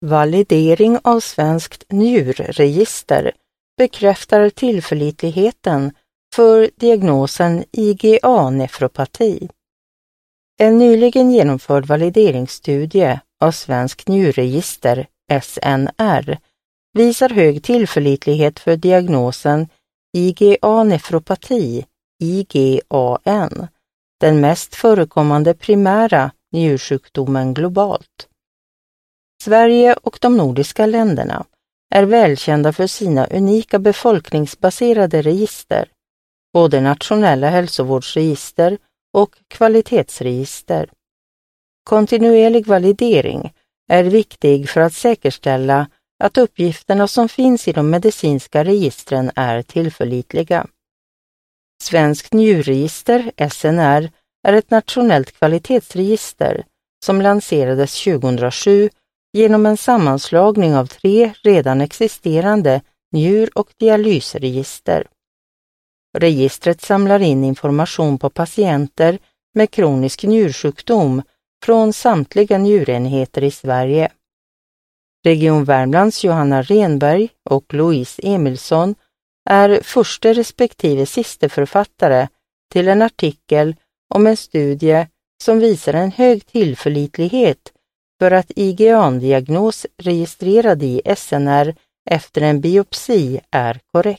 Validering av svenskt njurregister bekräftar tillförlitligheten för diagnosen IgA-nefropati. En nyligen genomförd valideringsstudie av svensk njurregister, SNR, visar hög tillförlitlighet för diagnosen IgA-nefropati, IgAN, den mest förekommande primära njursjukdomen globalt. Sverige och de nordiska länderna är välkända för sina unika befolkningsbaserade register, både nationella hälsovårdsregister och kvalitetsregister. Kontinuerlig validering är viktig för att säkerställa att uppgifterna som finns i de medicinska registren är tillförlitliga. Svenskt njurregister, SNR, är ett nationellt kvalitetsregister som lanserades 2007 genom en sammanslagning av 3 redan existerande njur- och dialysregister. Registret samlar in information på patienter med kronisk njursjukdom från samtliga njurenheter i Sverige. Region Värmlands Johanna Renberg och Louise Emilsson är första respektive sista författare till en artikel om en studie som visar en hög tillförlitlighet för att IgA-diagnos registrerad i SNR efter en biopsi är korrekt.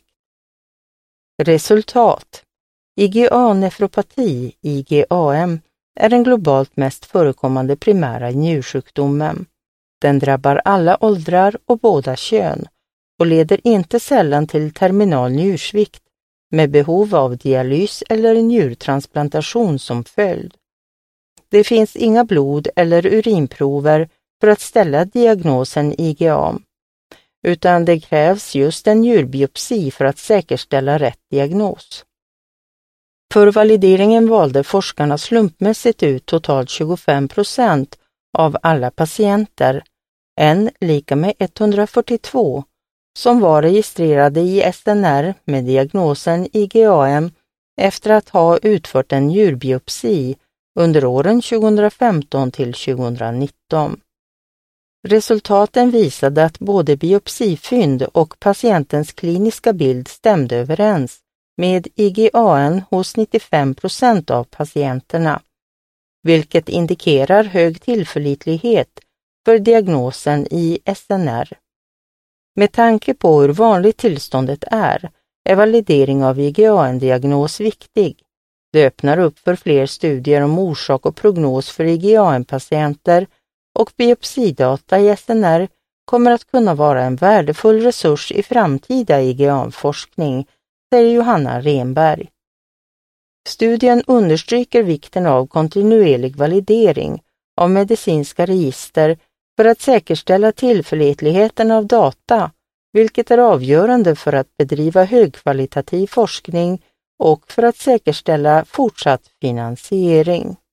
Resultat: IgA-nefropati, IgAN, är den globalt mest förekommande primära njursjukdomen. Den drabbar alla åldrar och båda kön och leder inte sällan till terminal njursvikt med behov av dialys eller njurtransplantation som följd. Det finns inga blod- eller urinprover för att ställa diagnosen IgA, utan det krävs just en njurbiopsi för att säkerställa rätt diagnos. För valideringen valde forskarna slumpmässigt ut totalt 25% av alla patienter, N lika med 142, som var registrerade i SNR med diagnosen IgAN efter att ha utfört en njurbiopsi under åren 2015 till 2019. Resultaten visade att både biopsifynd och patientens kliniska bild stämde överens med IgAN hos 95% av patienterna, vilket indikerar hög tillförlitlighet för diagnosen i SNR. Med tanke på hur vanligt tillståndet är validering av IgAN-diagnos viktig. Det öppnar upp för fler studier om orsak och prognos för IgAN-patienter och biopsidata i SNR kommer att kunna vara en värdefull resurs i framtida IgAN-forskning, säger Johanna Renberg. Studien understryker vikten av kontinuerlig validering av medicinska register för att säkerställa tillförlitligheten av data, vilket är avgörande för att bedriva högkvalitativ forskning och för att säkerställa fortsatt finansiering.